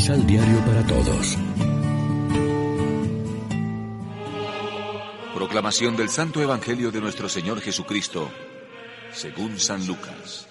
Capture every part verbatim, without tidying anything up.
Misal Diario para Todos. Proclamación del Santo Evangelio de nuestro Señor Jesucristo, según San Lucas.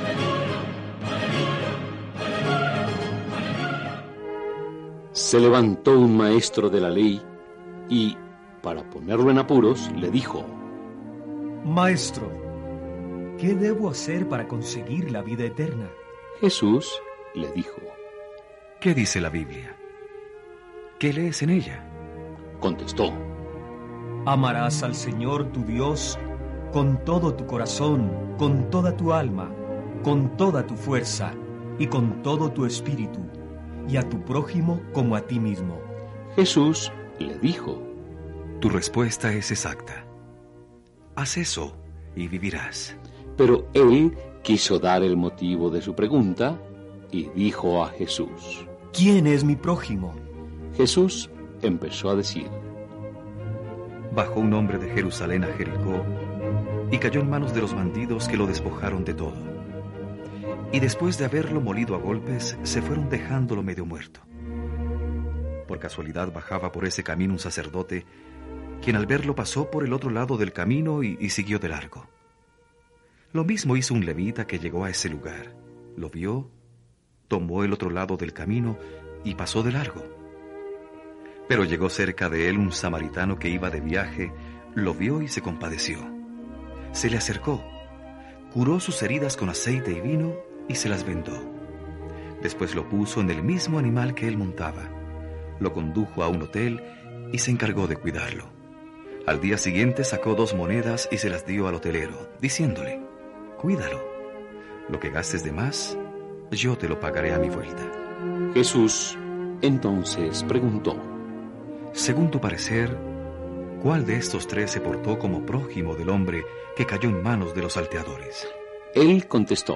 Se levantó un maestro de la ley y, para ponerlo en apuros, le dijo: Maestro, ¿qué debo hacer para conseguir la vida eterna? Jesús le dijo: ¿Qué dice la Biblia? ¿Qué lees en ella? Contestó: Amarás al Señor tu Dios con todo tu corazón, con toda tu alma, con toda tu fuerza y con todo tu espíritu, y a tu prójimo como a ti mismo. Jesús le dijo: Tu respuesta es exacta. Haz eso y vivirás. Pero él quiso dar el motivo de su pregunta y dijo a Jesús: ¿Quién es mi prójimo? Jesús empezó a decir: Bajó un hombre de Jerusalén a Jericó y cayó en manos de los bandidos, que lo despojaron de todo. Y después de haberlo molido a golpes, se fueron dejándolo medio muerto. Por casualidad bajaba por ese camino un sacerdote, quien al verlo pasó por el otro lado del camino y, y siguió de largo. Lo mismo hizo un levita que llegó a ese lugar. Lo vio, tomó el otro lado del camino y pasó de largo. Pero llegó cerca de él un samaritano que iba de viaje, lo vio y se compadeció. Se le acercó, curó sus heridas con aceite y vino y se las vendó. Después lo puso en el mismo animal que él montaba, lo condujo a un hotel y se encargó de cuidarlo. Al día siguiente sacó dos monedas y se las dio al hotelero, diciéndole: Cuídalo, lo que gastes de más, yo te lo pagaré a mi vuelta. Jesús entonces preguntó: Según tu parecer, ¿cuál de estos tres se portó como prójimo del hombre que cayó en manos de los salteadores? Él contestó: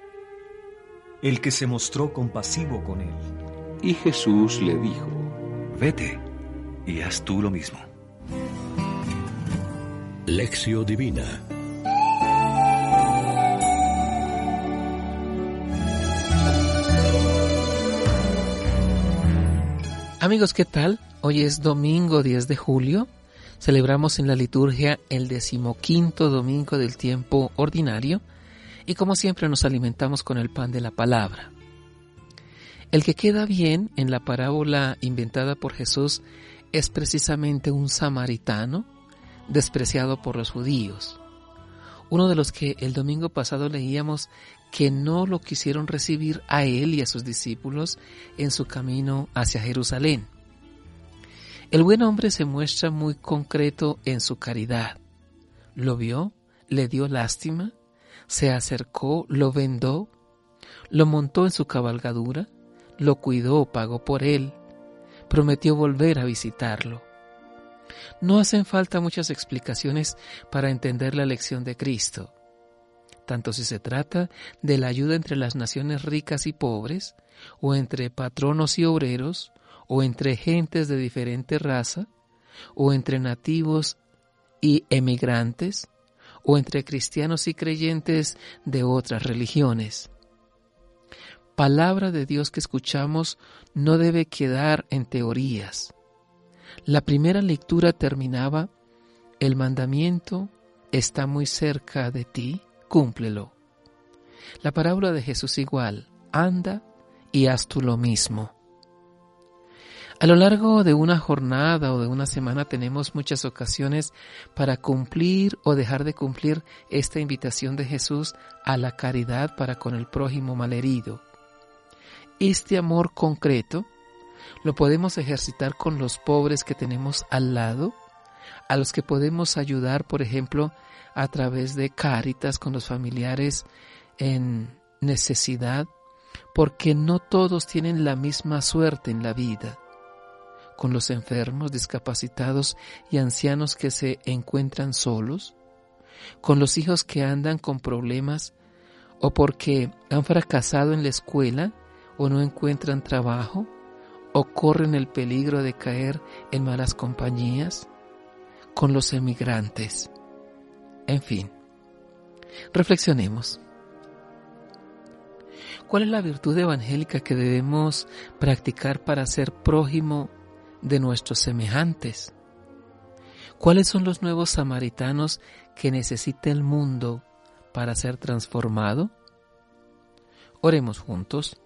El que se mostró compasivo con él. Y Jesús le dijo: Vete y haz tú lo mismo. Lección Divina. Amigos, ¿qué tal? Hoy es domingo diez de julio. Celebramos en la liturgia el decimoquinto domingo del tiempo ordinario y como siempre nos alimentamos con el pan de la palabra. El que queda bien en la parábola inventada por Jesús es precisamente un samaritano despreciado por los judíos. Uno de los que el domingo pasado leíamos que no lo quisieron recibir a él y a sus discípulos en su camino hacia Jerusalén. El buen hombre se muestra muy concreto en su caridad. Lo vio, le dio lástima, se acercó, lo vendó, lo montó en su cabalgadura, lo cuidó, pagó por él, prometió volver a visitarlo. No hacen falta muchas explicaciones para entender la lección de Cristo, tanto si se trata de la ayuda entre las naciones ricas y pobres, o entre patronos y obreros, o entre gentes de diferente raza, o entre nativos y emigrantes, o entre cristianos y creyentes de otras religiones. Palabra de Dios que escuchamos no debe quedar en teorías. La primera lectura terminaba: el mandamiento está muy cerca de ti, cúmplelo. La parábola de Jesús igual: anda y haz tú lo mismo. A lo largo de una jornada o de una semana tenemos muchas ocasiones para cumplir o dejar de cumplir esta invitación de Jesús a la caridad para con el prójimo malherido. Este amor concreto lo podemos ejercitar con los pobres que tenemos al lado, a los que podemos ayudar, por ejemplo, a través de Cáritas con los familiares en necesidad, porque no todos tienen la misma suerte en la vida. Con los enfermos, discapacitados y ancianos que se encuentran solos, con los hijos que andan con problemas o porque han fracasado en la escuela o no encuentran trabajo o corren el peligro de caer en malas compañías, con los emigrantes. En fin, reflexionemos. ¿Cuál es la virtud evangélica que debemos practicar para ser prójimo de nuestros semejantes? ¿Cuáles son los nuevos samaritanos que necesita el mundo para ser transformado? Oremos juntos.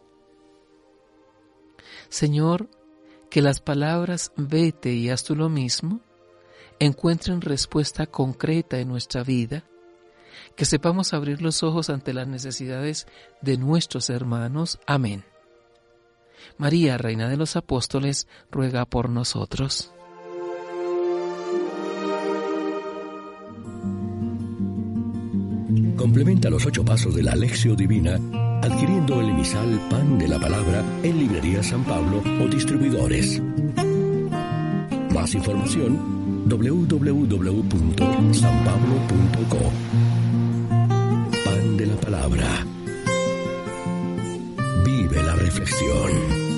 Señor, que las palabras vete y haz tú lo mismo encuentren respuesta concreta en nuestra vida, que sepamos abrir los ojos ante las necesidades de nuestros hermanos. Amén. María, Reina de los Apóstoles, ruega por nosotros. Complementa los ocho pasos de la Alexio Divina adquiriendo el emisal Pan de la Palabra en Librería San Pablo o distribuidores. Más información doble u doble u doble u punto san pablo punto co. Pan de la Palabra. Vive la reflexión.